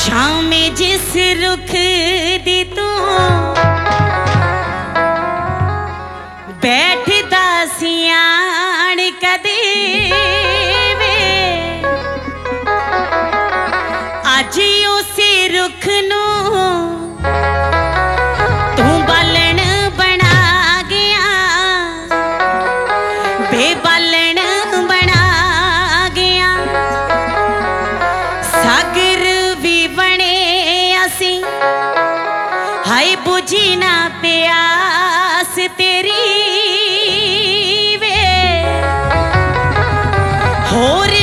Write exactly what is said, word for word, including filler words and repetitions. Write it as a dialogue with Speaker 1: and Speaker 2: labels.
Speaker 1: शाम जिस रुख दी तू बैठदा सियाण कदे वे अज उसे रुख नू तू बालन बना गया बेबालन बना गया सागर भी बने असी हाय बुझी ना प्यास तेरी वे होर